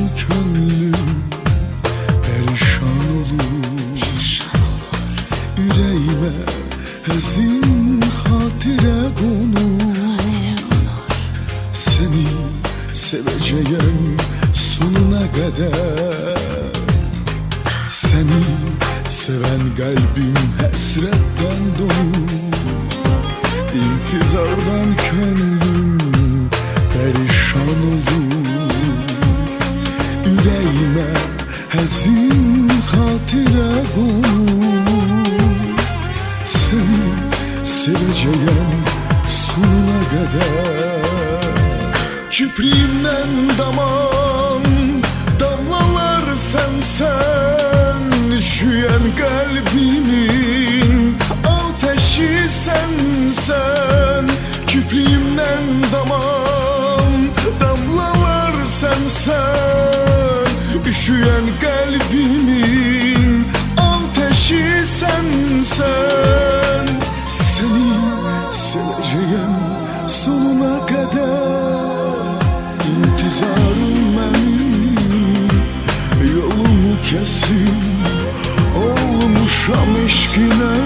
könlüm perişan olur. Yüreğime hezin hatire konur. Seni seveceğim sonuna kadar. Seni seven kalbim hasretten donur. İntizardan könlüm perişan olur. Yüreğime hezin hatire konur. Seni seveceğim sonuna kadar. Kipriğimden damam damlalar sensen. Üşüyen kalbimin ateşi sensen. Kipriğimden damam damlalar sensen. Üşüyen kalbimin ateşi sensen. Seni seveceğim sonuna kadar. İntizarım benim yolumu kesin. Olmuşam eşkine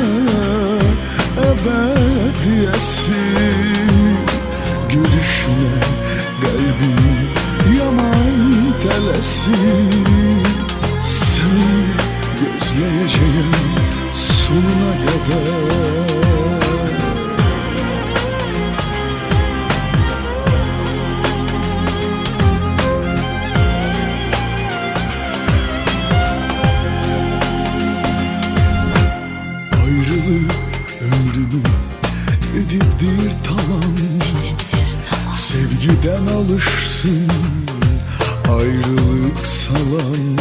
ebediyesin. Görüşüne kalbim yaman telesin. Seni gözleyeceğim sonuna kadar. Ayrılık ömrümü ediptir talan. Sevgiden alışsın ayrılık salan.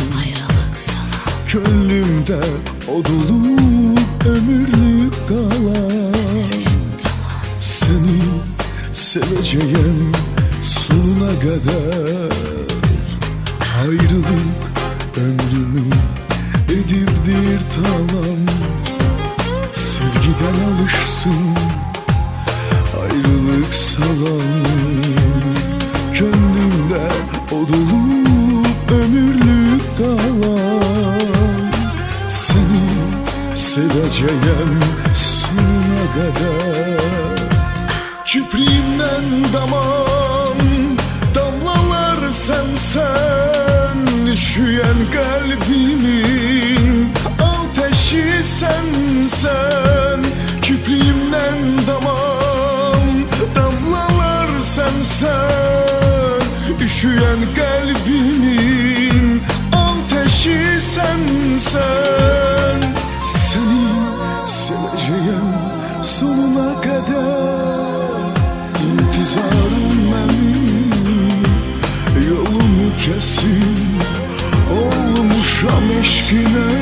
Gönlümde o dolu ömürlük kalan. Seni seveceğim sonuna kadar. Ayrılık ömrümü ediptir talan. Sevgiden alışsın ayrılık salan. Gönlümde o dolu ömürlük kalan. Seni seveceğim sonuna kadar. Kipriğimden damam damlalar sensen. Üşüyen kalbimin ateşi sensen. Kipriğimden damam damlalar sensen. Üşüyen kalbimin ateşi sensen. Seni seveceğim sonuna kadar. İntizarım benim yolumu kesin. Olmuşam eşkine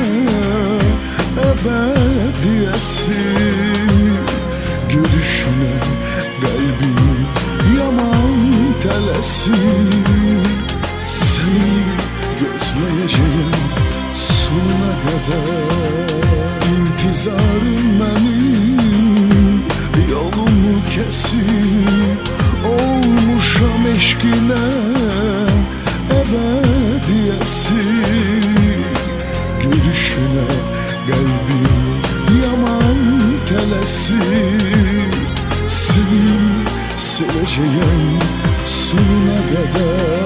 ebediyesin. Görüşüne kalbim yaman telesin. Seni gözleyeceğim sonuna kadar. İntizarım benim yolumu kesin. Olmuşam eşkine ebediyesin. Görüşüne kalbim yaman telesin. Seni seveceğim sonuna kadar.